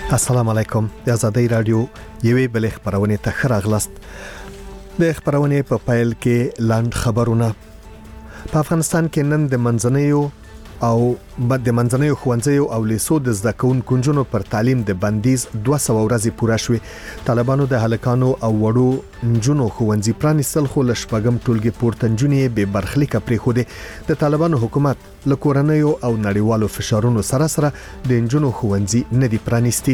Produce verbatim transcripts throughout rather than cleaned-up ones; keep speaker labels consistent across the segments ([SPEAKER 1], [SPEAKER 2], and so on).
[SPEAKER 1] السلام علیکم. د آزادۍ رادیو یوې بلې خبرونه ته ښه راغلاست. د خبرونه په پایل کې لاند خبرونه. په افغانستان کې نن د منځنیو او بد د منځنیو ښوونځیو او لیسو د زده کوونکو نجونو پر تعلیم د بندیز دوه سوه ورځې پوره شوې. طالبانو د هلکانو او وړو نجونو ښوونځي پرانیستل، خو له شپږم ټولګي پورته نجونې به برخلیکه پرېښودې. د طالبانو حکومت له کورنیو او نړیوالو فشارونو سره سره د نجونو ښوونځي نه دي پرانیستي.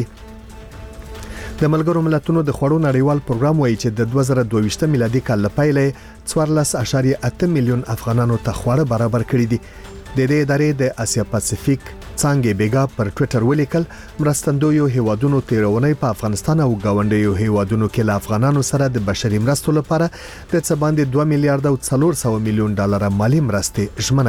[SPEAKER 1] د ملګرو ملتونو د خوړو نړیوال پروګرام وایي چې د دوه زره دوه ویشت میلادي کال لپاره څوارلس اعشاریه اته میلیون افغانانو ته خواړه برابر کړي دي. د دې ادارې د اسیا پاسفیک څانګې بیګا پر ټوئیټر ولیکل مرستندویو هیوادونو تیرونې په افغانستان او گاونډیو هیوادونو کې له افغانانو سره د بشري مرستو لپاره د څه باندې دوه میلیارډ او څلور سوه میلیون ډالر مالی مرستې ژمنه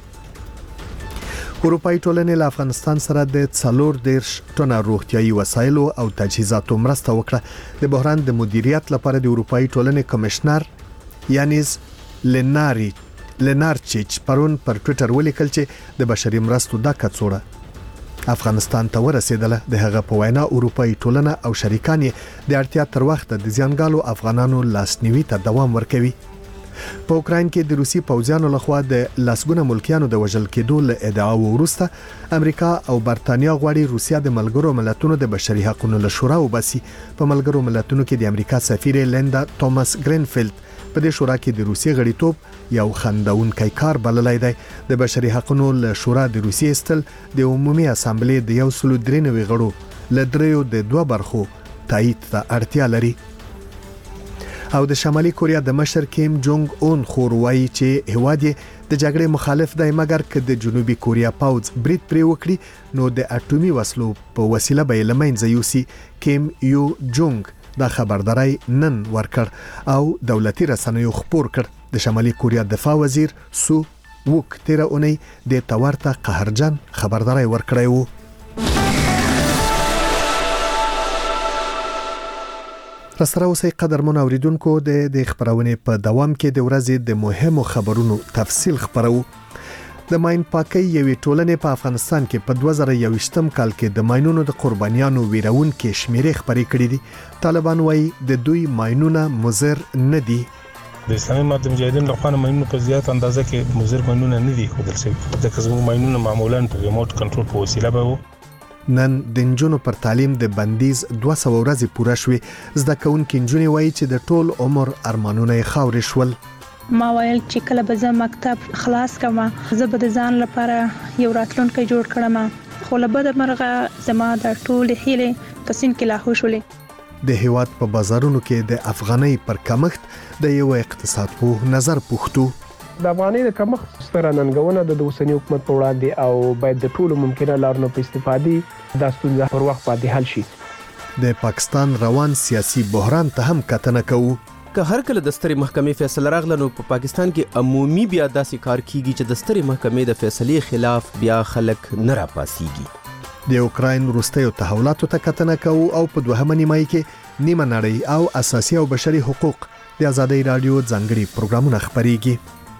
[SPEAKER 1] کړې. اروپایي ټولنې له افغانستان سره د څلور دیرش ټنه روغتيایي وسایلو او تجهیزاتو مرسته وکړه. د بحران د مدیریت لپاره د اروپایي ټولنې کمشنر یانیز لناری لنارچیچ پرون پر ټوئیټر ولیکل چې د بشري مرستو د کڅوړه افغانستان ته ورسېدله. د هغه په وینا اروپایي ټولنه او شریکان یې د اړتیا تر وخت د زیانګالو افغانانو لاسنیوي ته دوام ورکوي. په اوکراین کې د روسي پوځیانو لخوا د لاسګونه ملکیانو د وژل کېدو له ادعاو وروسته امریکا او برتانیا غواړي روسیا د ملګرو ملتونو د بشري حقوقو له شورا وباسي. په ملګرو ملتونو کې د امریکا سفیر لیندا توماس ګرینفیلد په دې شورا کې د روسي غړیتوب یو خندونکي کار بللای دی. د بشري حقوقو له شورا د روسي استل د عمومي اسامبلې د یو سلو درې نوي غړو له دریو د دوه برخو تایید ته اړتیا لري. او د شمالي کوریا د مشر کیم جونګ اون خور وایي چې هواد د جګړې مخالف دی، مګر که د جنوبي کوریا پاوځ برید پرې وکړي نو د اټومي وسلو په وسیله به لمنځه یوسي. کیم یو جونګ دا خبرداري نن ورکړ او دولتي رسنیو خبر کړ. د شمالي کوریا دفاع وزیر سو وک تیر اونۍ د تورته قهرجن خبرداري ورکړی وو. رسره اوسئ قدرمن اوریدونکو، د د خبرونه په دوام کې د ورځې د مهمو خبرونو تفصیل خبرو. د ماین پاکي یوې ټولنې په افغانستان کې په دوه زره یوویشتم کال کې د ماینونو د قربانیانو ویرون کې شمیرې خبرې کړې دي. طالبان وایي د دوی ماینونه مضر نه دي.
[SPEAKER 2] د اسلامي امت مجاهدین له خوا ماینونو په زیات اندازه کې مضر ماینونه نه دي ښودل شوي. د کزمو ماینونه معمولاً په ریموټ کنټرول په وسیله به وو.
[SPEAKER 1] نن د نجونو پر تعلیم د بندیز دوه سوه ورځې پوره شوې. زده کوونکي نجونې وایي چې د ټول عمر ارمانونه یې خاورې شول.
[SPEAKER 3] ما ویل چې کله به زه مکتب خلاص کړم زه به د ځان لپاره یو راتلونکی جوړ کړم، خو له بده مرغه زما د ټولې هیلې په سین کې لاهو شولې.
[SPEAKER 1] د هیواد په بازارونو کې د افغانۍ پر کمښت د یو اقتصاد په نظر پوښتو.
[SPEAKER 4] د افغانۍ د کمښت ستره ننګونه د اوسنی حکومت په وړاندې او باید د ټولو ممکنه لارو په استفادې د ستونزې پر وخت باندې حل شي.
[SPEAKER 1] د پاکستان روان سیاسي بحران ته هم کتنه کوو.
[SPEAKER 5] که هر کله د سترې محکمې فیصله راغله نو په پاکستان کې عمومي بیا داسې کار کیږي چې د سترې محکمې د فیصلې خلاف بیا خلک نه راپاسيږي.
[SPEAKER 1] د اوکراین وروستیو تحولاتو ته کتنه کوو او په دوهمه نیمایي کې نیمه نړۍ او اساسي او بشري حقوق د آزادۍ رادیو ځانګړي پروګرامونه خبريږي.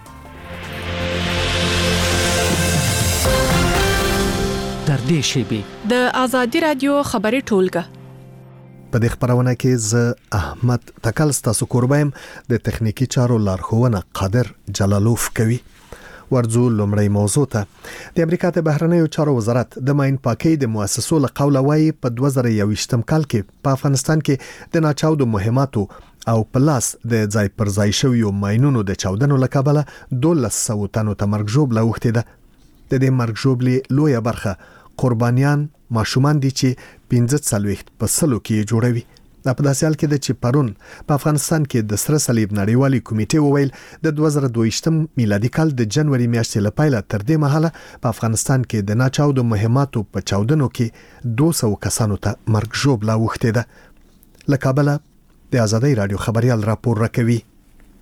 [SPEAKER 6] تر دې شیبې
[SPEAKER 7] د آزادۍ رادیو خبري ټولګه.
[SPEAKER 1] په دې خبرونه کې ز احمد تکل ستاسو قربایم، د تخنیکی چارو لارښوونه قادر جلالوف کوي. ورځو لومړی موضوع ته. د امریکا د بهرنیو چارو وزارت د ماین پاکي د مؤسسو له قوله وایي په دوه زره یوویشتم کال کې په افغانستان کې د ناچاودو مهماتو او پلاس د ځای پر ځای شویو ماینونو د چاودنو له کبله دولس سوه تنو ته مرګ ژوبله اوښتې ده. د دې مرګ ژوبلې لویه برخه قربانیان ماشومان دي چې پنځه څلوېښت په سلو کې جوړوي. دا په داسې حال کې ده چې پرون په افغانستان کې د سره صلیب نړیوالي کمیټې وویل د دوه زره دوه ویشتم میلادي کال د جنوري میاشتې له پیله تر دې مهاله په افغانستان کې د ناچاودو مهماتو په چاودنو کې دوه سوه کسانو ته مرګ ژوبله اوښتې ده. له کابله د آزادۍ رادیو خبريال راپور راکوي.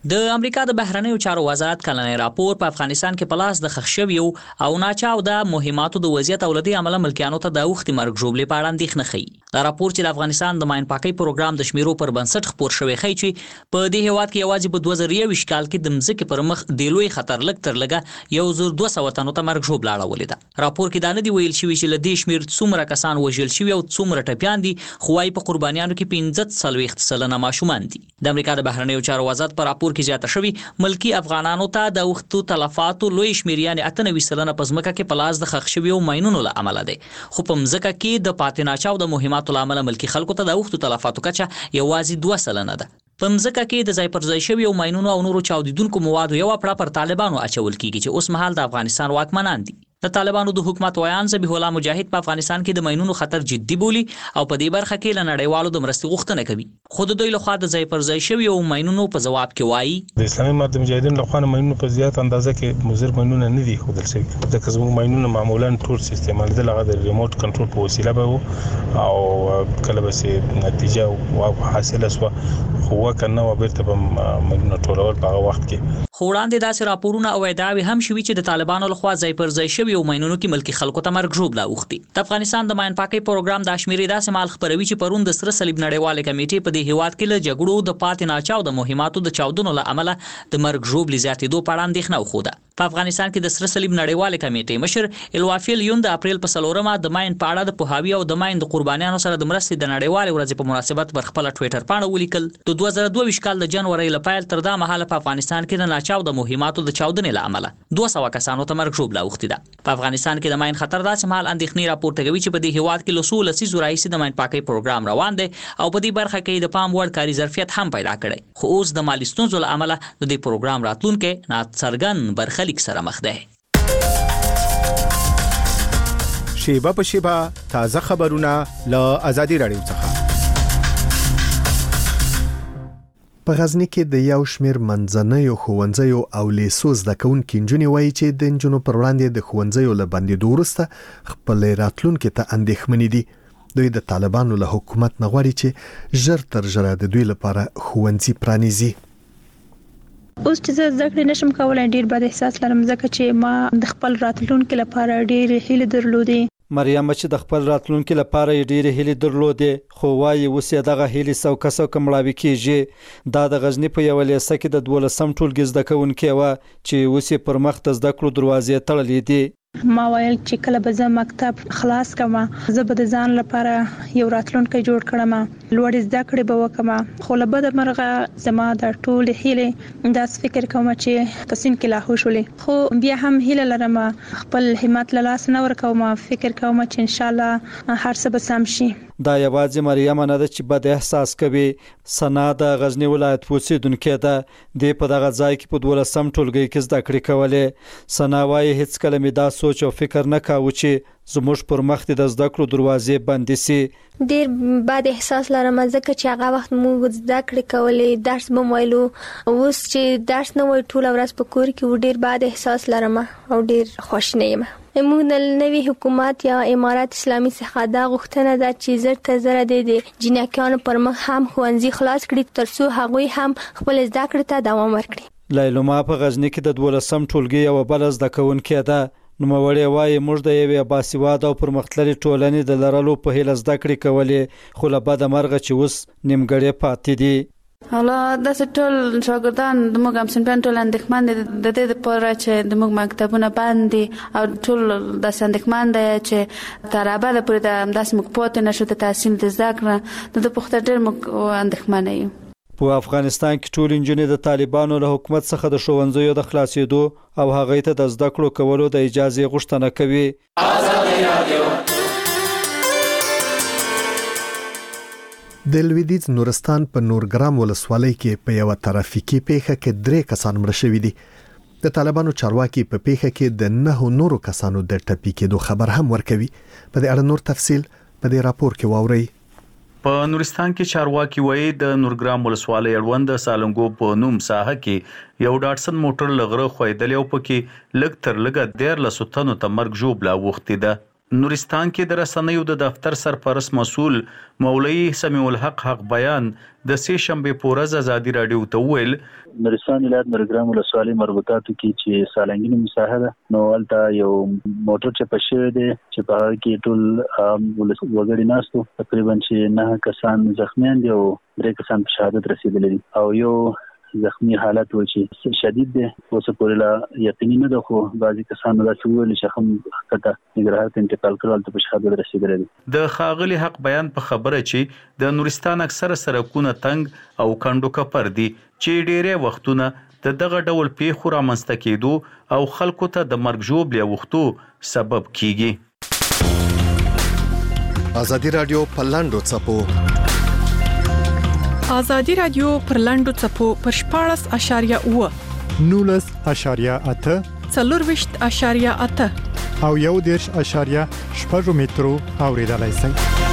[SPEAKER 8] د امریکا د بهرنیو چارو وزارت کلنی راپور په افغانستان کې پلاس د خښ شویو او ناچاو د مهماتو د وضعیت او لدی عمله ملکیانو ته د اوختي مرګ ژوبلې په اړه اندېښنه ښيي. دا راپور چې د افغانستان د ماین پاکۍ پروګرام د شمیرو پر بنسټ خپور شوی ښيي چې په دې هیواد کې یوازې په دوه زره یوویشت کال کې د مځکې پر مخ د لوی خطر لږ تر لږه یو زر دوه سوه تنو ته مرګ ژوبله اړولې ده. راپور کې دا نه دی ویل شوي چې له دې شمیر څومره کسان وژل شوي او څومره ټپیان دي، خو وايي په قربانیانو کې پنځه څلوېښت سلنه ماشومان دي. د امریکا د بهرنیو چارو وزارت په راپور کې زیاته شوي ملکی افغانانو ته د اوختو تلفاتو لوی شمیر یعنې اته نوي سلنه په ځمکه کې په لاس د ښخ شویو ماینونو له امله دی، خو په ځمکه کې د پاتې ناچاو د مهماتو له امله ملکي خلکو ته د اوختو تلفاتو کچه یوازې دوه سلنه ده. په ځمکه کې د ځای پر ځای شویو ماینونو او نورو چاودیدونکو موادو یو پړه پر طالبانو اچول کیږي چې اوس مهال د افغانستان واکمنان دي. د طالبانو د حکومت ویان ذبیح الله مجاهد په افغانستان کې د ماینونو خطر جدي بولي او په دې برخه کې له نړیوالو د مرستې غوښتنه کوي، خو د دوی لخوا د ځای پر ځای شویو ماینونو په جواب کې وایي
[SPEAKER 2] د اسلامي امارت مجاهدینو لخوا ماینونو په زیات اندازه کې مضر ماینونه نه دي ښودل شوي. ځکه زموږ ماینونه معمولا ټول استعمالېدل هغه د ریموټ کنټرول په وسیله به وو او کله به چې نتیجه حاصله شوه خو وکنه و بیرته به ماینونه ټولول په هغه وخت کې.
[SPEAKER 8] خو وړاندې داسې راپورونه او ادعاوې هم شوي چې د طالبانو لخوا ځای پر ځای شویو ماینونو کې ملکي خلکو ته مرګ ژوبله اوښتي. د افغانستان د ماین پاکۍ پروګرام دا شمیرې داسې مهال خپروي چې پرون د سره صلیب نړیوالې کمیټې په دې هیواد کې له جګړو د پاتې ناچاو د مهماتو د چاودنو له امله د مرګ ژوبلې زیاتېدو په اړه اندېښنه وښوده. په افغانستان کې د سره صلیب نړیوالې کمیټې مشر الوافیل یون د اپریل په څلورمه د ماین په اړه د پوهاوي او د ماین د قربانیانو سره د مرستې د نړیوالې ورځې په مناسبت پر خپله ټویټر پاڼه ولیکل د دوه زره دوه ویشت کال د جنورۍ له پیل تر دا مهاله په افغانستان کې د ناچاو د مهماتو د چاودنې له امله دوه سوه کسانو ته مرګ ژوبله اوښتې ده. په افغانستان کې د ماین خطر داسې مهال اندېښنې راپورته کوي چې په دې هیواد کې له څو لسیزو راهیسې د ماین پاکۍ پروګرام روان دی او په دې برخه کې د پام وړ کاري ظرفیت هم پیدا کړی، خو اوس د مالي ستونزو له امله د دې پروګرام راتلونکی ناڅرګند برخلیک سره مخ دی.
[SPEAKER 9] شیبه په شیبه تازه خبرونه له آزادي رادیو څخه.
[SPEAKER 1] په غزنی کې د یو شمیر منځنیو ښوونځیو او لیسو زده کوونکي نجونې وایي چې د نجونو پر وړاندې د ښوونځیو له بندېدو وروسته خپل راتلونکي ته اندېښمنې دي. دوی د طالبانو له حکومت نه غواړي چې ژر تر ژره د دوی لپاره ښوونځي پرانیزي.
[SPEAKER 3] اوس چې زه زده کړې نشم کولای ډیر بد احساس لرم ځکه چې ما د خپل راتلونکي لپاره ډیر هیله درلودې.
[SPEAKER 10] مریم چې د خپل راتلونکي لپاره ډېرې هیلې درلودې خو وايي اوس یې دغه هیلې څوکه څوکه مړاوې کېږي. دا د غزني په یوه لیسه کې د دولسم ټولګي زده کوونکې وه چې اوس یې پر مخ د زده کړو دروازې تړلې دي.
[SPEAKER 3] ما ویل چې کله به زه مکتب خلاص کړم زه به د ځان لپاره یو راتلونکی جوړ کړم، لوړ زده کړې به وکړم، خو له بده مرغه زما د ټولې هیلې داس فکر کوم چې په سین کې لاهو شولې، خو بیا هم هیله لرم خپل همت له لاسه نه ورکوم، فکر کوم چې ان شاء الله هر څه به سم شي.
[SPEAKER 10] دا یوازې مریم نه ده چې بد احساس کوي. سنا د غزنی ولایت اوسیدونکې ده، د په دغه ځای کې په دولسم ټولګي کې زده کړې کولې. سنا وايي هیڅ کله مې دا سوچ او فکر نه کاوه چې زموږ پر مخ د زده کړو دروازې بندې سي.
[SPEAKER 11] ډیر بد احساس لرم ځکه چې هغه وخت موږ زده کړې کولې، درس به ویلو، اوس چې درس نه وای ټول ورځ په کور کې ډیر بد احساس لرم او ډیر خوشاله یم. موږ د نوي حکومت یا امارات اسلامي څخه دا غوښتنه ده چې زر تر زره د جنکیانو پر مخ هم ښوونځي خلاص کړي ترڅو هغوی هم خپل زده کړې ته دوام ورکړي.
[SPEAKER 10] لیلما په غزنی کې د دولسم ټولګي یوه بله زده کوونکې ده. نوموړې وایي موږ د یوې باسواده او پرمختللې ټولنې د لرلو په هیله زده کړې کولې، خو له بده مرغه چې اوس نیمګړې پاتې دي.
[SPEAKER 12] حالا داسې ټول شاګردان د موږ همصنفیان ټول اندېښمن دي د دې لپاره چې د موږ مکتبونه بند دي او ټول داسې اندېښمن دي چې تر ابده پورې د همداسې موږ پاتې نشو د تحصیل د زده کړه د ده په خاطر ډېر موږ اندېښمنه یو.
[SPEAKER 10] په افغانستان کې ټول نجونې د طالبانو له حکومت څخه د ښوونځیو د خلاصېدو او هغوی ته د زده کړو کولو د اجازې غوښتنه کوي. آزادي رادیو
[SPEAKER 1] د لویدیځ نورستان په نورګرام ولسوالۍ کې په یو ترافیکي پیښه کې درې کسان مړه شوي دي. د طالبانو چارواکي په پیښه کې د نه نورو کسانو د ټپي کېدو خبر هم ورکوي. په دې اړه نور تفصیل په دې راپور کې واورئ.
[SPEAKER 13] په نورستان کې چارواکي وایي د نورګرام ولسوالۍ اړوند سالنګو په نوم ساحه کې یو ډاټسن موټر لغره خویدل او پکې لږ تر لږه ډیر لسو تنو ته مرګ ژوبله وختي ده. نورستان کې د رسنیو د دفتر سرپرست مسؤل مولوی سمیع الحق حق بیان د سې شنبه په ورځ ازادي رادیو ته ویل
[SPEAKER 14] نورستان ولایت نورګرام ولسوالۍ مربوطاتو کې چې سالنګینه مساحه ده نو ولته یو موټر چې پښې دی چې په هغه کې ټول وګړي ناستو تقریبا چې نه کسان زخمیان دي او درې کسان په شهادت رسیدلي او یو زخمی حالت و چې شدید دی اوس پورې لا یقیني نه ده خو بعضی کسانو دا چې ویل چې هم خطه نګرهار ته انتقال کړل ته په شهادت رسیدلي دي.
[SPEAKER 13] د خاغلی حق بیان په خبره چې د نورستان اکثره سرکونه تنگ او کندو کپر دي چې ډېرې وختونه د دغه ډول پیښو رامنځته کېدو او خلکو ته د مرګ ژوبلې وختو سبب کیږي.
[SPEAKER 1] ازادي رادیو په لاندو چپو
[SPEAKER 7] ازادي رادیو پر لاندو چپو پر شپاړس اشاریه اوه
[SPEAKER 15] نولس اشاریه اته
[SPEAKER 7] څلورویشت اشاریه اته
[SPEAKER 15] او یو دیرش اشاریه شپږ مترو اوریدلای شئ.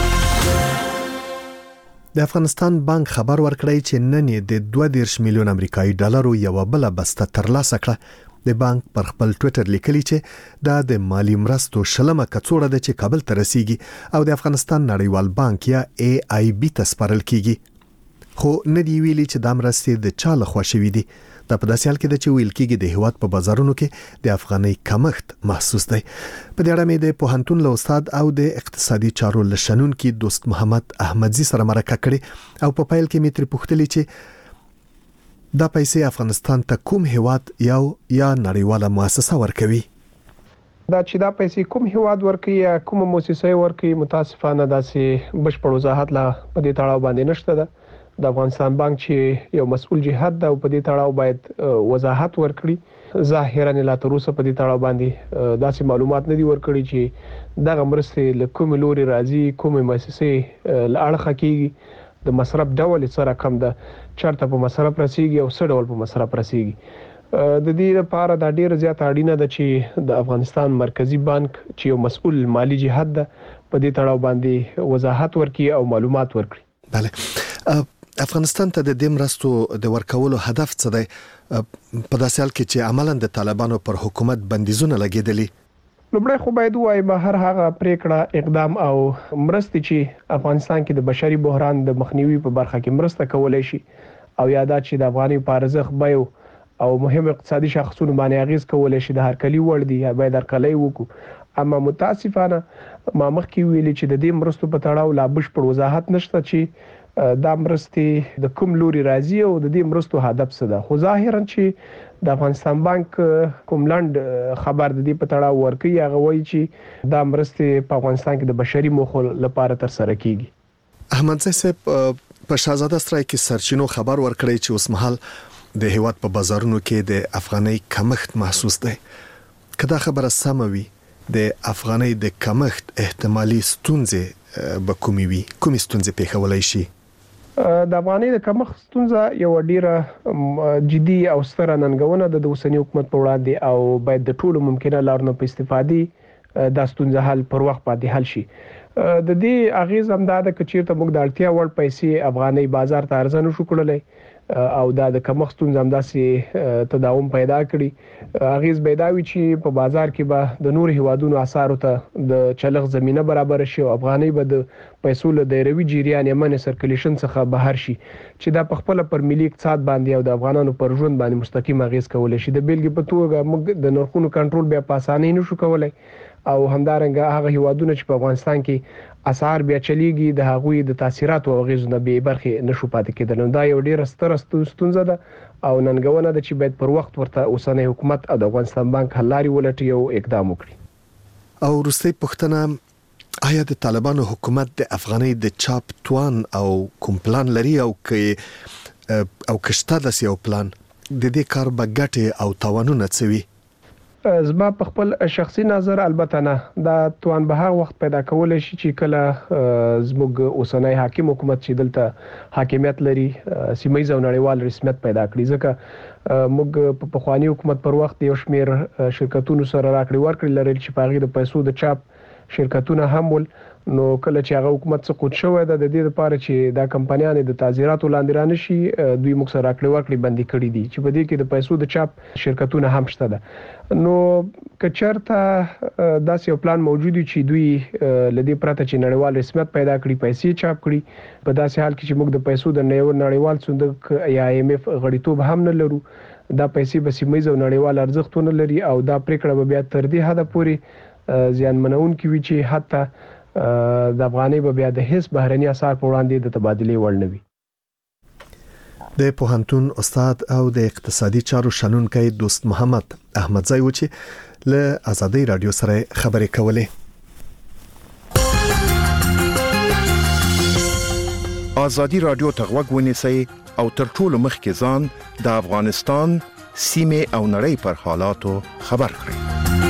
[SPEAKER 1] د افغانستان بانک خبر ورکړی چې نن د دوه دیرش میلیون امریکایي ډالرو یو بل بسته ترلاسه کړه. د بانک پر خپل ټوئیټر لیکلی چې دا د مالی مرستو شلمه کڅوړه ده چې کابل ته رسیږي او د افغانستان نړیوال بانک یا ای آی بی ته سپارل کیږي. خو نه دی ویلي چې د مرستې د چا لخوا شوې دي. دا په داسې حال کې ده چې ویل کېږي د هیواد په بازارونو کې د افغانۍ کمښت محسوس دی. په دې اړه مې د پوهنتون له استاد او د اقتصادي چارو له شنونکي دوست محمد احمدزي سره مرکه کړې او په پیل کې مې ترې پوښتلې چې دا پیسې افغانستان ته کوم هیواد یو یا نړیواله مؤسسه ورکوي؟
[SPEAKER 4] دا چې دا پیسې کوم هیواد ورکوي یا کوم مؤسسه ورکوي متاسفانه داسې بشپړ وضاحت لا په دې تړاو باندې نشته ده. د افغانستان بانک چې یو مسؤل جهت ده او په دې تړاو باید وضاحت ورکړي. ظاهرا لا تر اوسه په دې تړاو باندې داسې معلومات نه دي ورکړي چې دغه مرستې له کوم لوري راځي کوم مؤسسې لاړه کیږي د مصرف ډول سره کم ده چرته په مصرف رسیږي او څه ډول په مصرف رسیږي. د دې لپاره دا ډیره زیات اړینه ده چې د افغانستان مرکزی بانک چې یو مسؤل مالی جهت ده په دې تړاو باندې وضاحت ورکړي او معلومات ورکړي.
[SPEAKER 1] بله افغانستان ته د دې مرستو د ورکولو هدف څه دی په داسې حال کې چې عملاً د طالبانو پر حکومت بندیزونه لګیدلي؟
[SPEAKER 4] لومړی خو باید وایي به هر هغه پریکړه اقدام او مرستې چې افغانستان کې د بشري بحران د مخنیوي په برخه کې مرسته کولای شي او یا دا چې د افغاني په ارزښت بیو او مهم اقتصادي شاخصونو باندې اغیز کولای شي د هرکلی وړ دي یا باید هرکلی وکړو. اما متاسفانه ما مخکې ویلي چې د دې مرستو په تړاو لا بشپړ وضاحت نشته چې دا مرستې د کوم لوري راځي او د دې مرستو هدف څه ده. خو ظاهرا چې د افغانستان بانک کوم لاند خبر د دې په تړاو ورکوي هغه وایي چې دا مرستې په افغانستان کې د بشري موخو لپاره تر سره کیږي.
[SPEAKER 1] احمدزي صاحب په شاهزاده سرای کې سرچینو خبر ورکړی چې اوس مهال د هیواد په بازارونو کې د افغانۍ کمښت محسوس دی. کدا خبره سمه وي د افغانۍ د کمښت احتمالي ستونزې به کومې وي؟ کومې ستونزې پیښولای شي؟
[SPEAKER 4] د افغانۍ د کمښت ستونزه یو ډیره جدي او ستره ننګونه ده د اوسنی حکومت په وړاندې او باید د ټولو ممکنه لارونو په استفادې د ستونزه حل پر وخت باندې حل شي. د دې اغیز هم دا ده چې چیرته موږ د اړتیا وړ پیسې افغانۍ بازار ته ارزانه شو کړلای او دا د کمښت ستونزه هم داسې تداوم پیدا کړي. اغیز پیداوي چې په بازار کې به د نور هیوادونو اسعارو ته د چلغ زمينه برابر شي او افغانۍ به د پیسو له دایروي جریان یمن سرکولیشن څخه بهر شي چې دا په خپل پر ملي اقتصاد باندې او د افغانانو پر ژوند باندې مستقیم اغیز کولای شي. د بیلګې په توګه موږ د نرخونو کنټرول بیا په اسانۍ نشو کولای او همدارنګه هغه هیوادونه چې په افغانستان کې اسعار بیا چلیږي د هغوی د تاثیراتو او غیزونه به برخه نشو پاتې کېدل. دا یو ډیره ستره ستونزه ده او ننګونه ده چې باید پر وخت ورته اوسنی حکومت او د افغانستان بانک حل لاري ولټي او اقدام وکړي.
[SPEAKER 1] او وروستۍ پوښتنه آیا د طالبانو حکومت د افغانۍ د چاپ توان او کوم پلان لري او کې او کشته د یو پلان د دې کار به ګټه او توانونه څه وي؟
[SPEAKER 4] زما په خپل شخصي نظر البته نه دا توان به هغه وخت پیدا کولای شي چې کله زموږ اوسنۍ حاکم حکومت چې دلته حاکمیت لري سیمایي او نړیوال رسمیت پیدا کړي. ځکه موږ په پخوانی حکومت پر وخت یو شمیر شرکتونو سره راکړي ورکړي لري چې په هغه د پیسو د چاپ شرکتونه هم ول نو کله چې هغه حکومت څخه کوټ شوی د دې لپاره چې دا کمپنیانې د تعزیراتو لاندې رانه شي دوی موږ سره راکړې ورکړې بندي کړې دي چې په دې کې د پیسو د چاپ شرکتونه هم شته ده نو کچرته داسې یو پلان موجود دی چې دوی لدې پرته چې نړیوال رسمیت پیدا کړي پیسې چاپ کړي په داسې حال کې چې موږ د پیسو د نړیوال صندوق یا ایم اف غړیتوب هم نه لرو دا پیسې به سیمه او نړیوال ارزښتونه لري او دا پریکړه به بیا تر دې حد پورې زیانمنون کې وي چې حتی د افغاني به بیا د هیڅ بهرني اثر په وړاندې د تبادلې وړ نه وي
[SPEAKER 1] د پوهنتون استاد او د اقتصادي چارو شنونکي دوست محمد احمدزی و چې له ازادي رادیو سره خبرې کولې.
[SPEAKER 16] ازادي رادیو ته غوږ ونیسئ او تر ټولو مخکې ځان د افغانستان سیمه او نړۍ پر حالاتو خبر کړئ.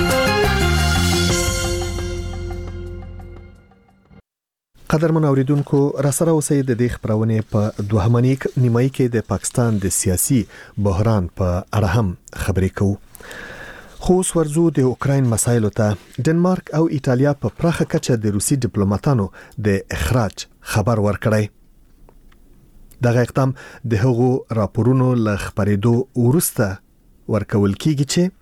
[SPEAKER 1] قدرمن اوریدونکو را سره اوسئ د دې خبرونه په دوهمه نیمه کې د پاکستان د سیاسي بحران په اړه هم خبرې کوو. خو ورزو د اوکراین مسایلو ته ډنمارک او ایتالیا په پراخه کچه د روسي ډیپلوماټانو د اخراج خبر ورکړی. دغه اقدام د هغو راپورونو له خبرېدو وروسته ورکول کیږي چې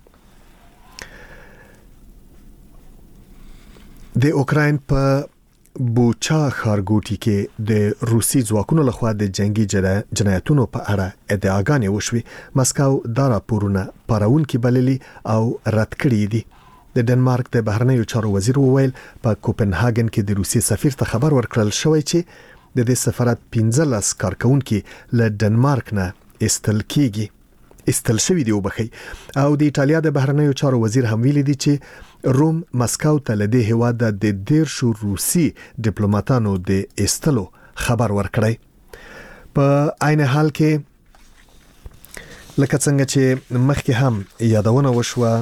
[SPEAKER 1] د اوکراین په بوچا ښارګوټي کې د روسي ځواکونو لخوا د جنگي جنایتونو په اړه ادعاګانې وشوي. مسکو دا راپورونه پارونکي بللي او رد کړي دي. د ډنمارک د بهرنیو چارو وزیر وویل په کوپنهاګن کې د روسي سفیر ته خبر ورکړل شوی چې د دې سفارت پنځلس کارکونکي له ډنمارک نه استل کیږي استل شوی دی وبخي. او د ایتالیا د بهرنیو چارو وزیر هم ویلي دی چې روم مسکو ته له دې هیواد د ډیر شو روسي ډیپلوماټانو د استلو خبر ورکړی. په عین حال کې لکه څنګه چې مخکې هم یادونه وشوه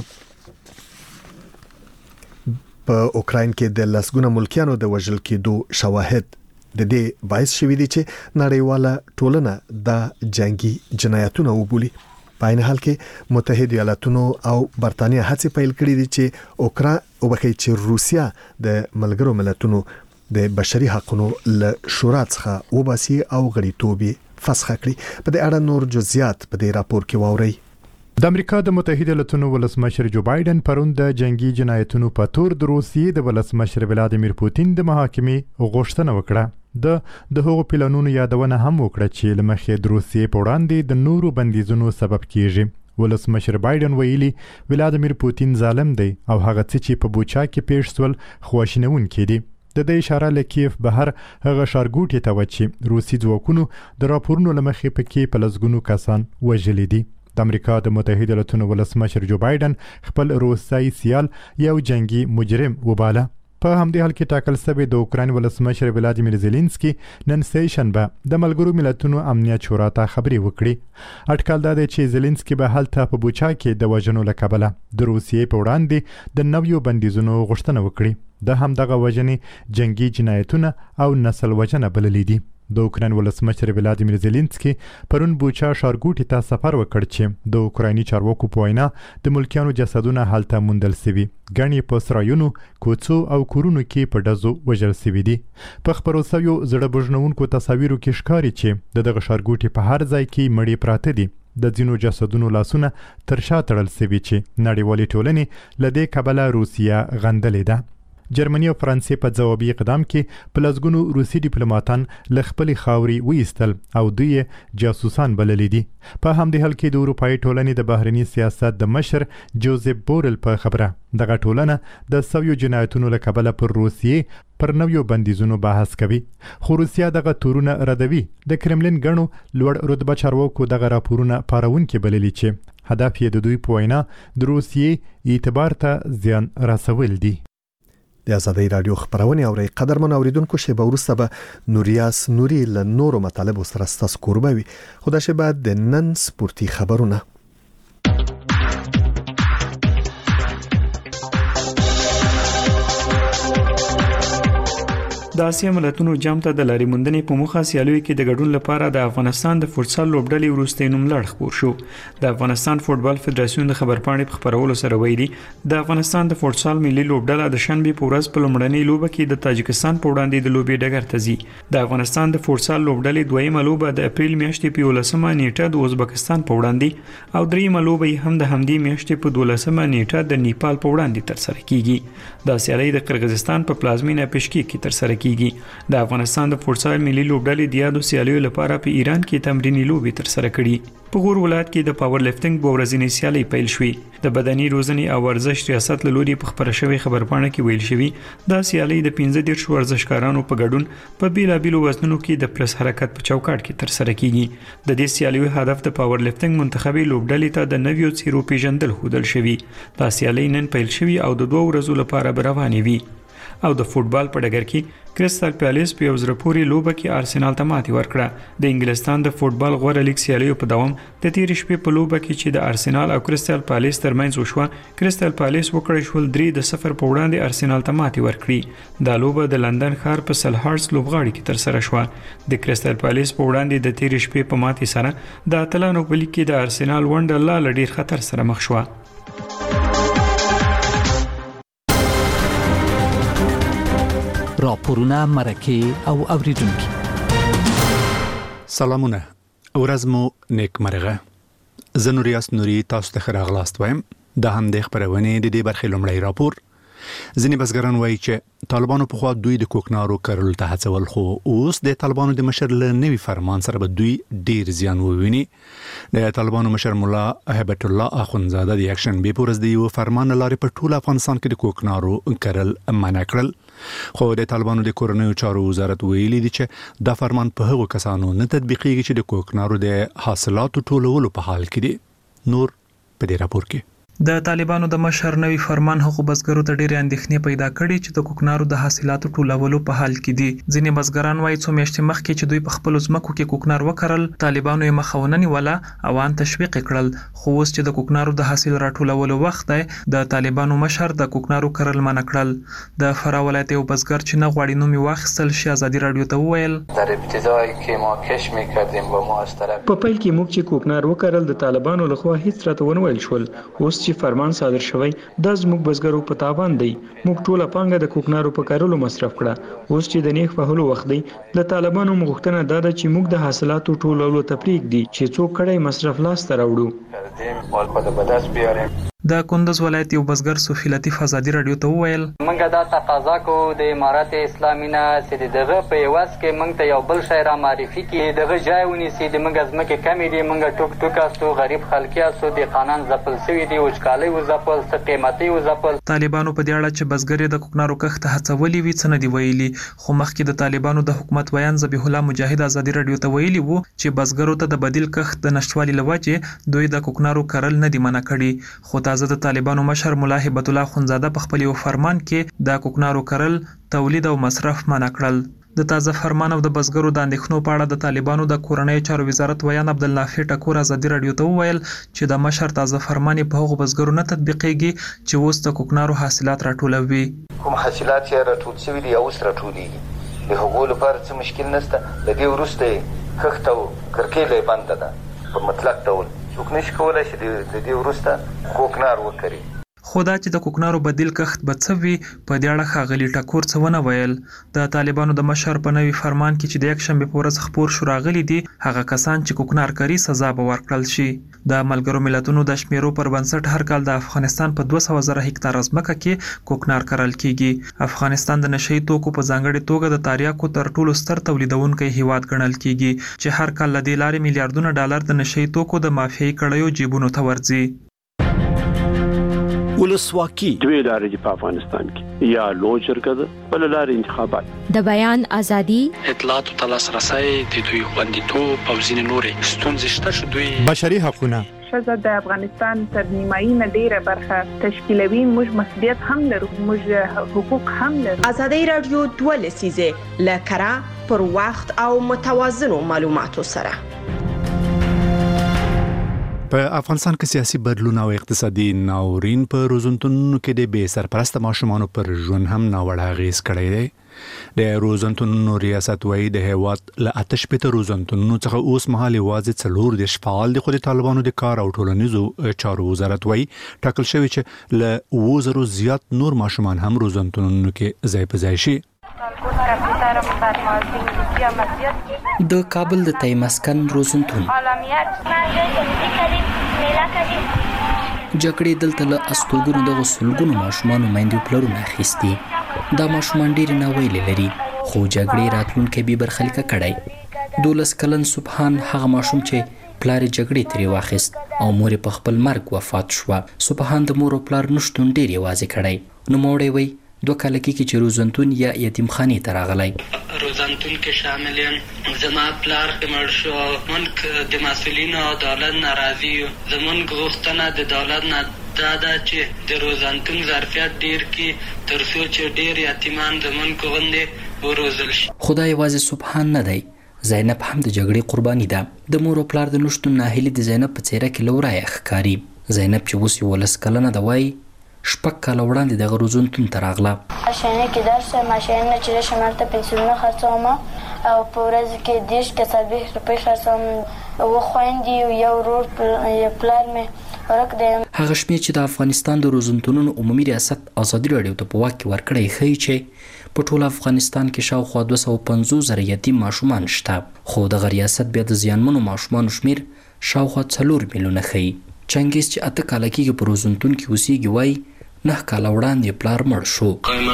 [SPEAKER 1] په اوکراین کې د لسګونه ملکیانو د وژل کېدو شواهد د دې باعث شوی دی چې نړیواله ټولنه د جنگي جنایتونو وبولي. په عین حال کې متحده ایالاتونو او برتانیا هڅې پیل کړې دي چې اوکرا او بخي چې روسیا د ملګرو ملتونو د بشري حقوقو له شورا څخه وباسي او غړیتوب فسخ کړي. په دې اړه نور جزئیات په دې راپور کې واورئ.
[SPEAKER 15] د امریکا د متحده ایالاتونو ولسمشر جو بایدن پرون د جنگي جنایتونو په تور د روسیې د ولسمشر ولادیمیر پوتین د محاکمې غوښتنه وکړه. د د هغو پلانونو یادونه هم وکړه چې لمخې د روسیې په وړاندې د نورو بندیزونو سبب کیږي. ولسمشر بایدن ویلي ولادیمیر پوتین ظالم دی او هغه څه چې په بوچا کې پیښ شول خواشینونکي دي. د دې اشاره لکیف بهر هغه ښارګوټي ته و چې روسي ځواکونو د راپورونو لمخې پکې په لسګونو کسان وژلي دي. د امریکا د متحده ایالاتونو ولسمشر جو بایدن خپل روسي سیال یو جنگي مجرم وباله. په همدې حال کې ټاکل شوی د اوکراین ولسمشر ولادیمیر زيلنسکي نن سه شنبه د ملګرو ملتونو امنیت شورا ته خبري وکړي. اټکل دا دی چې زيلنسکي به هلته په بوچا کې د وژنو لکبله د روسیې په وړاندې د نویو بندیزونو غوښتنه وکړي. د همدغه وژنې جنگي جنایتونه او نسل وژنه بللې دي. د اوکراین ولسمشر ولادیمیر زيلنسکي پرون بوچا ښارګوټي ته سفر وکړ چې د اوکرایني چارواکو په وینا د ملکیانو جسدونه هلته موندل شوي. ګڼې په سرایونو، کوڅو او کورونو کې په ډزو وژل شوي دي. په خپرو شویو زړه بوژنونکو تصاویرو کې ښکاري چې د دغه ښارګوټي په هر ځای کې مړي پراته دي. د ځینو جسدونو لاسونه تر شا تړل شوي چې نړیوالې ټولنې له دې کبله روسیه غندلې ده. جرمني او فرانسې په ځوابي اقدام کې په لسګونو روسي ډیپلوماټان له خپلې خاورې وایستل او دوی جاسوسان بللي دي. په همدې حال کې د اروپایي ټولنې د بهرني سیاست د مشر جوزف بورل په خبره دغه ټولنه د سویو جنایتونو له کبله پر روسیې پر نویو بندیزونو بحث کوي. خو روسیا دغه تورونه ردوي. د کرملین ګڼو لوړ رتبه چارواکو دغه راپورونه پارونکي بللي چې هدف یې د دوی په وینا د روسیې اعتبار ته زیان رسول دي.
[SPEAKER 1] د ازادي رادیو خبرونه اوري. قدرمن اوریدونکو شی به ورسته به نوریاس نوري له نورو مطالبو سره ستاسو کوربه وي. خدای شي بعد د نن سپورتي خبرونه.
[SPEAKER 17] د اسیا ملتونو جام ته د لارې موندنې په موخه سیالیو کې د ګډون لپاره د افغانستان د فوتسال لوبډلې وروستي نوملړ خپور شو. د افغانستان فوتبال فدراسیون د خبرپاڼې په خبرولو سره ویلي د افغانستان د فوتسال ملي لوبډله د شنبه په ورځ په لومړنۍ لوبه کې د تاجکستان په وړاندې د لوبې ډګر ته ځي. د افغانستان د فوتسال لوبډلې دویمه لوبه د اپریل میاشتې په ولسمه نیټه د ازبکستان په وړاندې او دریمه لوبه هم د همدې میاشتې په دولسمه نیټه د نیپال په وړاندې ترسره کیږي. دا سیالي د قرغیزستان په پلازمینه پشکیک کې ترسره کیږي. د افغانستان د فوتسال ملي لوبډلې د یادو سیالیو لپاره په ایران کې تمرینی لوبې ترسره کړي. په غور ولایت کې د پاور لفټینګ په ورځنۍ سیالي پیل شوې. د بدني روزنې او ورزش ریاست له لوري په خبره شوی خبرپاڼه کې ویل شوی دا سیالي د پنځه دیرش ورزشکارانو په ګډون په بیلابیلو وزنونو کې د پلس حرکت په چوکاټ کې ترسره کیږي. د دې سیالیو هدف د پاور لفټینګ منتخبي لوبډلې ته د نویو څیرو پیژندل ښودل شوی. دا سیالي نن پیل شوی او د دوه ورځو لپاره به روانې وي. او د فوتبال په ډګر کې کریسټل پیالیس په یو زره پورې لوبه کې ارسنال ته ماتې ورکړه. د انګلستان د فوتبال غوړه لیګ سیالیو په دوام د تیر شپې په لوبه کې چې د ارسنال او کریسټل پیالیس ترمنځ وشوه کریسټل پیالیس وکړی شول درې د صفر په وړاندې ارسنال ته ماتې ورکړي. دا لوبه د لندن ښار په سلهارټس لوبغاړي کې ترسره شوه. د کریسټل پیالیس په وړاندې د تیر شپې په ماتې سره د اتلانو په لیګ کې د ارسنال ونډه لا لډیر خطر سره مخ شوه.
[SPEAKER 6] راپورونه مرکه او اوریدونکو
[SPEAKER 18] سلامونه ورځ مو نیکمرغه. زه نوریاس نوري تاسو ته راغلاست وایم. د همدې خبرونه د دې برخې لومړی راپور. ځینې بزګران وایي چې طالبانو په خوا دوی د کوکنارو کرلو ته هڅول خو اوس د طالبانو د مشر له نوي فرمان سره به دوی ډیر زیان وویني. د طالبانو مشر مولا هیبت الله اخونزاده د اکشن بي پورز د یو فرمان لارې په ټول افغانستان کې د کوکنارو کرل منع کړل. خو د طالبانو د کورنیو چارو وزارت ویلي دی چې دا فرمان په هغو کسانو نه تطبیقیږي چې د کوکنارو د حاصلاتو ټولولو په حال کې دي. نور په دې راپور کې
[SPEAKER 19] د طالبانو د مشر نوی فرمان هغو بزګرو ته ډېرې اندېښنې پیدا کړې چې د کوکنارو د حاصلاتو ټولولو په حال کې دي. ځینې بزګران وایي څو میاشتې مخکې چې دوی په خپلو ځمکو کې کوکنار وکرل طالبانو یې مخه ونه نیوله او ان تشویق کړل. خو اوس چې د کوکنارو د حاصل راټولولو وخت دی د طالبانو مشر د کوکنارو کرل منع کړل. د فراه ولایت یو بزګر چې نه غواړي نوم یې واخیستل شي ازادي راډیو ته وویل
[SPEAKER 20] در ابتدای که ما کش می‌کردیم با ما از طرف
[SPEAKER 19] په پیل کې موږ چې کوکنار وکرل د طالبانو لخوا هیڅ راته ونه ویل شول. اوس چې فرمان صادر شوی دا زموږ بزګرو په تاوان دی. موږ ټوله پانګه د کوکنارو په کارولو مصرف کړه. اوس چې د نیک وهلو وخت دی د طالبانو مغوښتنه دا ده چې موږ د حاصلاتو ټولولو ته پرېږدي چې څو کړی مصرف لاس ته راوړو. د کندز ولایت یو بزګر صوفي لطیف ازادي راډیو ته وویل
[SPEAKER 21] موږ دا تقاضا کوو د امارات اسلامي نه چې دغه په یواز کې موږ ته یو بل شی را معرفي کړي دغه ځای ونیسي. د موږ ځمکې کمې دي موږ ټوک ټوک استو غریب خلک استو د قانون ځپل شوي دي وچکالۍ وځپل څه قیمتي وځپل.
[SPEAKER 19] طالبانو په دې اړه چې بزګر د کوکنارو کښت هڅولې وي څه نه دی ویلي. خو مخکې د طالبانو د حکومت بیان ذبیح الله مجاهد ازادي راډیو ته ویلي وو چې بزګرو ته د بدیل کښت د نشټوالي لوجه دوی د کوکنارو کرل نه دی منع کړي. خو تازه د طالبانو مشر مولا هیبت الله اخونزاده په خپل یو فرمان کې د کوکنارو کرل تولید او مصرف منع کړل. د تازه فرمان او د بزګرو د اندېښنو په اړه د طالبانو د کورنیو چارو وزارت ویان عبدالنافع ټکور ازادي راډیو ته وویل چې د مشر تازه فرمان په هغو بزګرو نه تطبیقېږي چې اوس د کوکنارو حاصلات راټولوي.
[SPEAKER 22] کوم حاصلات یې راټول شوي دي او اوس راټولېږي د هغو لپاره څه مشکل نشته. د دې وروسته یې کښت او کرکیله یې بنده ده په مطلق ډول. څوک نشي کولی چې د دې وروسته کوکنار وکري.
[SPEAKER 19] خو دا چې د کوکنارو بدیل کښت به څه وي په دې اړه ښاغلي ټکور څه ونه ویل. د طالبانو د مشر په نوي فرمان کې چې د یکشنبې په ورځ خپور شو راغلي دي هغه کسان چې کوکنار کوي سزا به ورکړل شي. د ملګرو ملتونو د شمیرو پر بنسټ هر کال د افغانستان په دوه سوه زره هکتاره ځمکه کې کوکنار کرل کیږي. افغانستان د نشئی توکو په ځانګړي توګه د تریاکو تر ټولو ستر تولیدونکی هیواد ګڼل کیږي چې هر کال له دې لارې میلیارډونه ډالر د نشئی توکو د مافیایي کړیو جیبونو ته ورځي.
[SPEAKER 23] ولسواکي دوی لارې په افغانستان کې یا لوی جرګه ده بل لارې انتخابات
[SPEAKER 24] د بیان ازادي
[SPEAKER 25] اطلاعات او لاسرسي د دوی خوندیتوب او ځینې نورې ستونزې شته چې دوی
[SPEAKER 18] بشري حقوقونه
[SPEAKER 26] ښځه د افغانستان تر نیمایي نه ډیره برخه تشکیلوي. موږ مسؤلیت هم لرو موږ حقوق هم لرو.
[SPEAKER 27] ازادي راډیو دوه لسیزه لکرا پر وخت او متوازنو معلوماتو سره
[SPEAKER 18] په افغانستان کې سیاسي بدلون او اقتصادي ناورین په روزنتونونو کې د بې سرپرسته ماشومانو پر ژوند هم ناوړه اغېز کړی دی. د روزنتونونو ریاست وایي د هیواد له اته شپېته روزنتونونو څخه اوس مهال یوازې څلور دېرش فعال دي، خو د طالبانو د کار او ټولنیزو چارو وزارت وایي ټاکل شوی چې له اووه زرو زیات نور ماشومان هم روزنتونونو کې ځای په ځای شي.
[SPEAKER 2] د کابل د تایمسکن روزنتون جګړې دلته له استوګنو دغه سلګونو ماشومانو میندې پلرونه اخیستي. دا ماشومان ډېرې ناویلې لري، خو جګړې راتلونکی بې برخلیکه کړی. دولس کلن سبحان هغه ماشوم چې پلار یې جګړې ترې واخیست او مور یې په خپل مرګ وفات شوه. سبحان د مور او پلار نشتون ډېر یوازې کړی. نوموړی وایي دوه کاله کېږي چې روزنتون یا یتیمخانې ته راغلی.
[SPEAKER 3] روزنتون کې شامل یم. زما پلار مړ شو. مونږ د مسؤلینو او دولت ناراضي یو. زمونږ غوښتنه د دولت نه دا ده چې د روزنتون ظرفیت ډېر کړي تر څو چې ډېر یتیمان زمونږ غوندې وروزل شي.
[SPEAKER 2] خو دا یوازې سبحان نه دی، زینب هم د جګړې قرباني ده. د مور او پلار د نشتون ناهیلي د زینب په څېره کې له ورایه ښکاري. زینب چې اوس یولس کلنه ده وایي شپږ کاله وړاندې دغه روزنتون ته راغله.
[SPEAKER 5] ماشینه کې درس ماشینه چې شمارته پنسلونه خرڅوم او په ورځ کې دیش کې څلوېښت روپۍ خرڅوم. و خویندې یو ورور پلار مې ورک دی.
[SPEAKER 2] هغه شمېر چې د افغانستان د روزنتونونو عمومي ریاست ازادي راډیو ته په واک کې ورکړی ښیي چې په ټول افغانستان کې شاوخوا دوه سوه پنځوس زره یتیم ماشومان شته، خو دغه ریاست بیا د زیانمنو ماشومانو شمېر شاوخوا څلور میلیونه ښیي. چنګیز چې اته کاله کېږي په روزنتون کې اوسېږي وایي نه کاله وړاندې پلار مړ شو.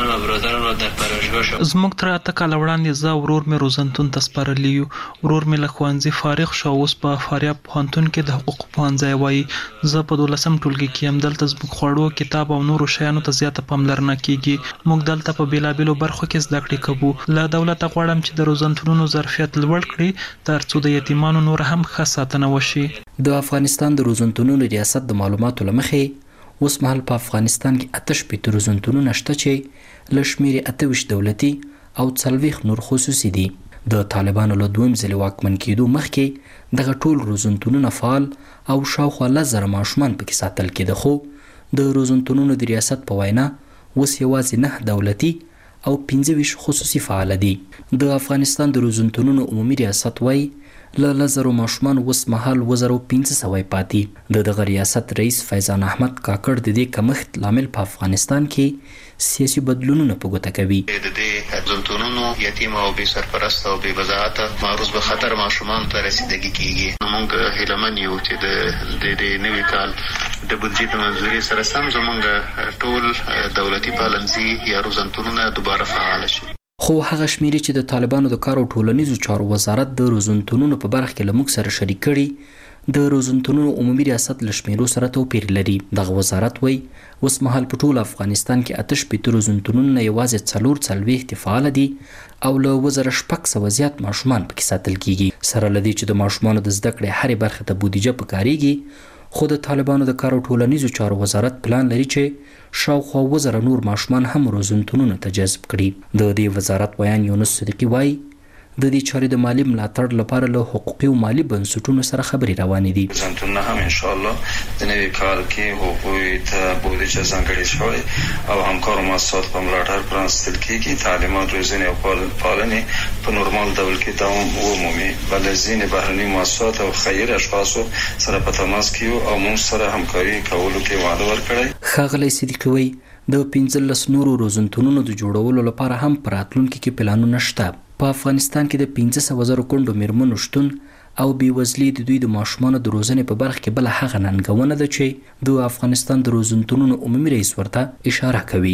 [SPEAKER 19] زموږ تر اته کاله وړاندې زه ورور مې روزنتون ته سپارلی یو. ورور مې له ښوونځي فارغ شو، اوس په فاریاب پوهنتون کې د حقوقو پوهنځی وایي. زه په دولسم ټولګي کې یم. دلته زموږ خوړو، کتاب او نورو شیانو ته زیاته پاملرنه کیږي. موږ دلته په بیلابیلو برخو کې زده کړې کوو. له دولته غواړم چې د روزنتونونو ظرفیت لوړ کړي تر څو د یتیمانو نور هم ښه ساتنه وشي.
[SPEAKER 2] د افغانستان د روزنتونونو ریاست د معلوماتو له مخې اوس مهال په افغانستان کې اته شپېته روزنتونونه شته چې له شمېر یې اته ویشت دولتي او څلوېښت نور خصوصي دي. د طالبانو له دویم ځلې واکمن کېدو مخکې دغه ټول روزنتونونه فعال او شاوخوا لس زره ماشومان پکې ساتل کېده، خو د روزنتونونو د ریاست په وینا اوس یوازې نه دولتي او پنځه ویشت خصوصي فعاله دي. د افغانستان د روزنتونونو عمومي ریاست وایي له لس زرو ماشومان اوس مهال اووه زره پنځه سوه پاتې. د دغه ریاست رئیس فیضان احمد کاکړ د دې کمښت لامل په افغانستان کې سیاسي بدلونونه په ګوته کوي.
[SPEAKER 8] د دې روزنتونونو یتیم او بې سرپرسته او بې وضاحته معروض به خطر ماشومان ته رسیدګي کیږي. موږ هیلهمن یو چې د دې نوي کال د بودجې په منظوري سره سم زموږ ټول دولتي پالنځي یا روزنتونونه دوباره فعال شي.
[SPEAKER 2] خو هغه شمیرې چې د طالبانو د کار او ټولنیزو چارو وزارت د روزنتونونو په برخه کې له موږ سره شریک کړي د روزنتونونو عمومي ریاست له شمیرو سره توپیر لري. دغه وزارت وایي اوس مهال په ټول افغانستان کې اته شپېته روزنتونونه یوازې څلور څلوېښت فعال دي او له اووه زره شپږ سوه زیات ماشومان پکې ساتل کیږي. سره له دې چې د ماشومانو د زده کړې هرې برخې ته بودیجه پکارېږي، خو د طالبانو د کار او ټولنیزو چارو وزارت پلان لري چې شاوخوا اووه زره نور ماشومان هم روزنتونونو ته جذب کړي. د دې وزارت ویان یونس صدیقي وایي د دې چارې د مالی ملاتړ لپاره له حقوقي او مالی بنسټونو سره خبرې روانې دي.
[SPEAKER 9] روزنتونونه هم ان شاء الله د نوي کال کې هغوی ته بودیجه ځانګړې شوې او همکارو مؤسساتو په ملاتړ پرانستل کېږي. تعلیمات، روزنې او پالنې په نورمال ډول کې دوام ومومي. بل ځینې بهرني مؤسسات او خیري اشخاصو سره په تماس کې او موږ سره همکاري کولو کې وعده ورکړی.
[SPEAKER 2] ښاغلی صدیقي وایي د پنځلس نورو روزنتونونو د جوړولو لپاره هم په راتلونکي کې پلانونه شته. په افغانستان کې د پنځه سوه زرو کونډو میرمنو شتون او بېوزلي د دوی د ماشومانو د روزنې په برخه کې بله هغه ننګونه ده چې د افغانستان د روزنتونونو عمومي رئیس ورته اشاره کوي.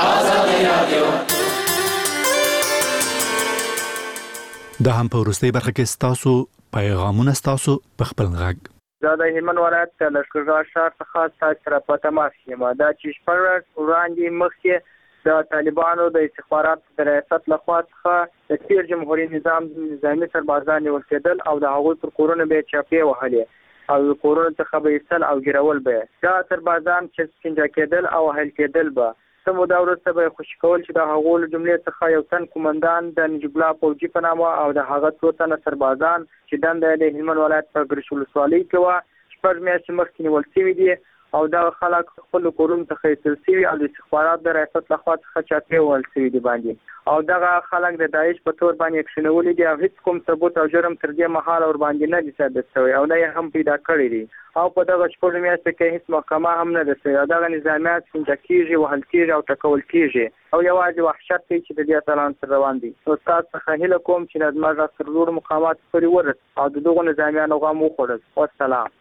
[SPEAKER 18] دا هم په وروستۍ برخه کې ستاسو پیغامونه ستاسو په خپل غږ.
[SPEAKER 11] دا د هلمند ولایت لښکرګاه ښار څخه تاسو سره په تماس یم. دا چې شپږ ورځې وړاندې مخکې د طالبانو د استخباراتو د ریاست لخوا څخه د تیر جمهوریت نظام نظامي سربازان نیول کېدل او د هغوی پر کورونو به چاپې وهلې او کورونو څخه به ایستل او ګیرول به. دا سربازان چې سکنجه کېدل او وهل کېدل به څه موده وروسته به یې خوشي کول چې د هغو له جملې څخه یو تن قومندان د نجیب الله فوجي په نامه او د هغه څو تنه سربازان چې دنده یې د هلمند ولایت په ګرشي ولسوالۍ کې وه شپږ میاشتې مخکې نیول شوي دي او دا خلک خپل کورونو ته ایستل شوي او د استخبارات د ریاست لخوا څخه چاپې وهل شوي دي باندې او دغه خلک د داعش په تور باندې کښېنولي دي او هیڅ کوم ثبوت او جرم تر دې مهاله ورباندې نه دي ثابت شوی او نه یې هم پیدا کړی دي او په دغه شپږو میاشتو کې هیڅ محکمه هم نه ده شوې او دغه نظامیات شنډه کېږي وهل کېږي او ټکول کېږي او یوازې وحشت دی چې د دې اتلانو سره روان دي نو تاسو څخه هیله کوم چې زموږ تر لوړو مقاماتو پورې ورسېږي او د دغو نظامیانو غم وخوړل. والسلام.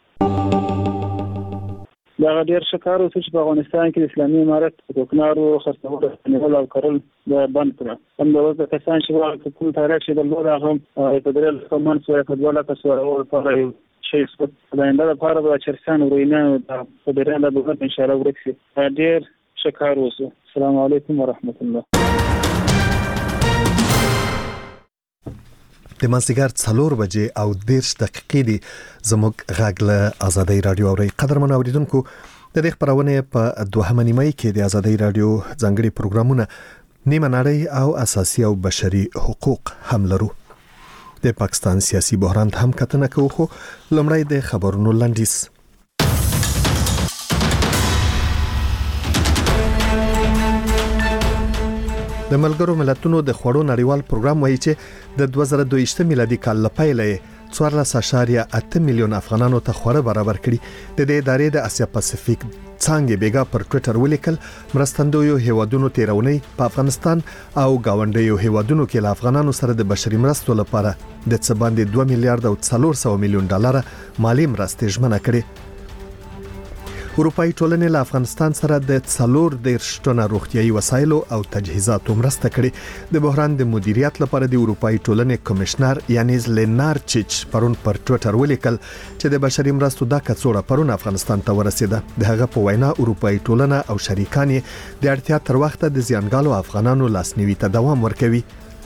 [SPEAKER 4] دا ډېر ښه کار وشو چې په افغانستان کې د اسلامي امارت د کوکنارو خرڅول نیول او کرل بند کړه. همدغه کسان چې واقع کوم تاریخ چې د لور هغه په درېل کومن سوې په دوله کسو او په شي سپت د انده لپاره د چرسان ورینه په درېل د بغت ان شاء الله ورکسي. ډېر ښه کار وشو. السلام علیکم ورحمت الله.
[SPEAKER 1] د مازدیګر څلور بجې او دیرش دقیقې دي زموږ غږ له ازادۍ رادیو اوري. قدرمن اوریدونکو د دې خبرونه په دوهمه نیمه کې د ازادۍ رادیو ځانګړي پروګرامونه نیمه نړۍ او اساسي او بشري حقوق هم لرو. د پاکستان سیاسي بحران هم کتنه کوو خو لمړی د خبرونو لنډیز. د ملګرو ملتونو د خوړو نړیوال پروګرام وایي چې د دوه زره دوه ویشت میلادي کال لپاره څوارلس اعشاریه اته میلیون افغانانو ته خوړه برابر کړي. د دې ادارې د اسیا پاسفیک څانګې بیګا پر ټوئیټر ولیکل مرستندویو هیوادونو تیرونی په افغانستان او گاونډیو هیوادونو کې له افغانانو سره د بشري مرستو لپاره د څه باندې دوه میلیارډ او څلور سوه میلیون ډالر مالی مرستې ژمنه کړې. اروپאי ټولنې له افغانستان سره د څلور دیرش ټنه روغتیايي وسایلو او تجهیزاتو مرسته کړې. د بحران د مدیریت لپاره د اروپאי ټولنې کمشنر یانیز لینارچیچ پرون پر ټوئیټر ولیکل چې د بشري مرستو د کڅوړه پرون افغانستان ته ورسېده. د هغه په وینا اروپאי ټولنه او شریکان د اړتیا تر وخته د زیانګالو افغانانو لاسنیوي ته دوام ورکوي.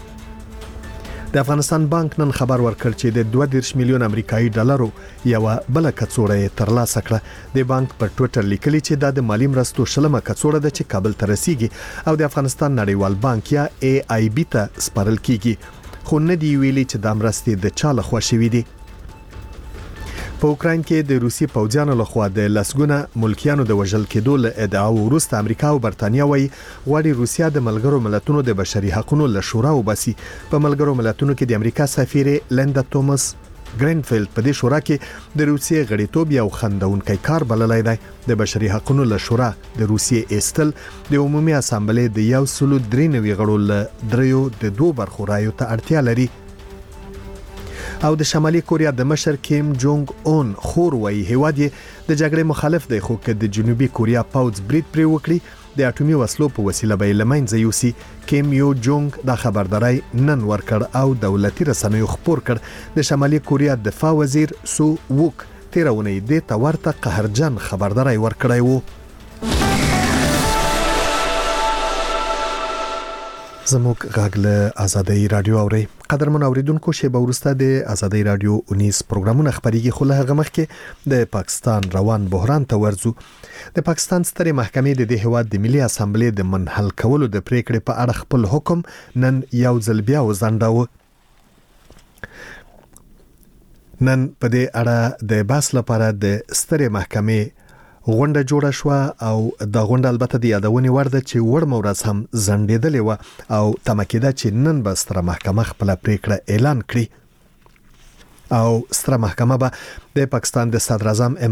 [SPEAKER 1] د افغانستان بانک نن خبر ورکړ چې د دوه دیرش میلیون امریکایي ډالرو یو بل کڅوړه ترلاسه کړه. د بانک پر ټوئیټر لیکلي چې دا د مالی مرستو شلمه کڅوړه ده چې کابل ته رسیږي او د افغانستان نړیوال بانک یا ای آی بی ته سپارل کیږي. خو نه دی ویلي چې د مرستې د چا لخوا شوي دي. په اوکراین کې د روسي پوځیانو لخوا د لسګونه ملکیانو د وژل کېدو له ادعاو وروسته امریکا او برتانیا وایي غواړي روسیا د ملګرو ملتونو د بشري حقوقو له شورا وباسي. په ملګرو ملتونو کې د امریکا سفیر لیندا توماس ګرینفیلد په دې شورا کې د روسیې غړیتوب یو خندونکي کار بللی دی. د بشري حقوقو له شورا د روسیې ایستل د عمومي اسامبلې د یو سلو درې نوي غړو له دریو د دوه برخو رایو ته اړتیا لري. او د شمالي کوریا د مشر کیم جونګ اون خور وایي هیواد یې د جګړې مخالف دی خو که د جنوبي کوریا پوځ برید پرې وکړي د اټومي وسلو په وسیله به له منځه یوسي. کیم یو جونګ دا خبرداري نن ورکړ او دولتي رسنیو خبر کړ. د شمالي کوریا دفاع وزیر سو ووک تیرونه دې ته ورته قهرجن خبرداري ورکړی وو. زموږ غږ له ازادۍ رادیو اوري. قدرمن اوریدونکو شی به ورسته د ازادۍ رادیو اونیس پروګرامونه خبريږي خو له هغه مخکې د پاکستان روان بحران ته ورزو. د پاکستان سترې محکمې د دې هواد د ملي اسامبلې د منحل کولو د پریکړې په اړه خپل حکم نن یو ځل بیا وزنداوه. نن په دې اړه د بحث لپاره د سترې محکمې غونډه جوړه شو او د غونډه البته د یادونې ورده چې وړ مورز هم زندېدلې و او تمکیده چې نن به ستره محکمه خپل پریکړه اعلان کړي او ستره محکمه به د پاکستان د صدر اعظم